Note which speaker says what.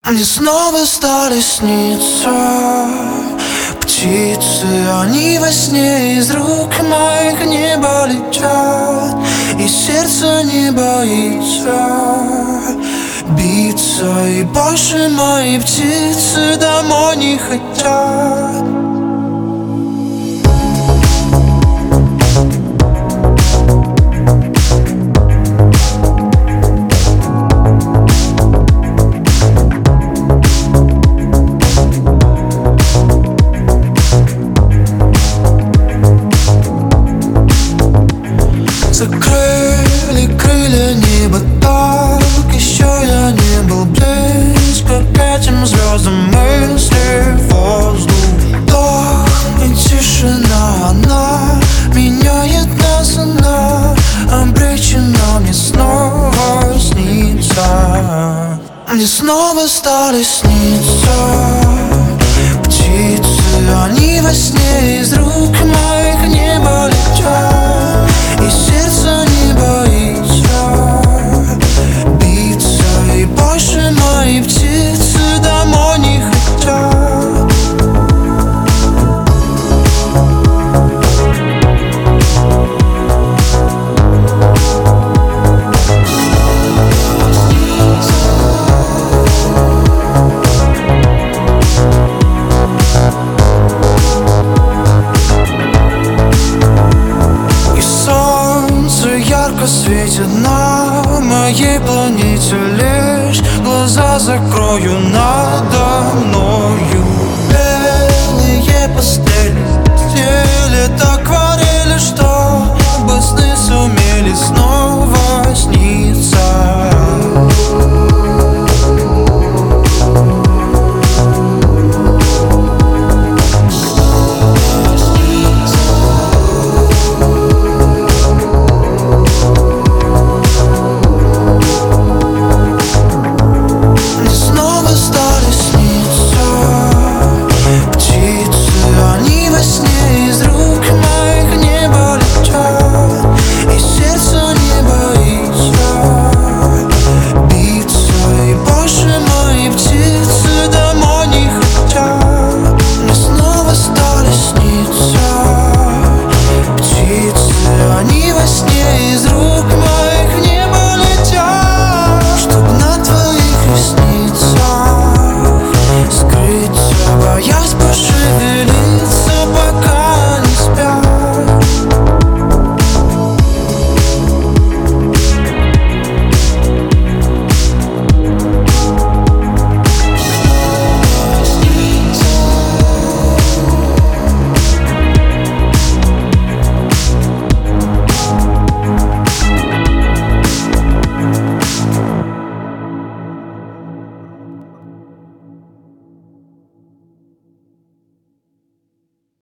Speaker 1: Мне снова стали сниться птицы, они во сне из рук моих небо летят, и сердце не боится биться, и больше мои птицы домой не хотят. Закрыли крылья небо так, еще я не был близко к этим звездам. Мысли в воздух, вдох и тишина, она меняет нас, она обречена мне снова снится. Мне снова стали сниться птицы, они во сне из рук моих небо летят, и сердце не боится биться, и больше мои птицы домой не хотят. Ярко светит на моей планете, лишь глаза закрою надо мной.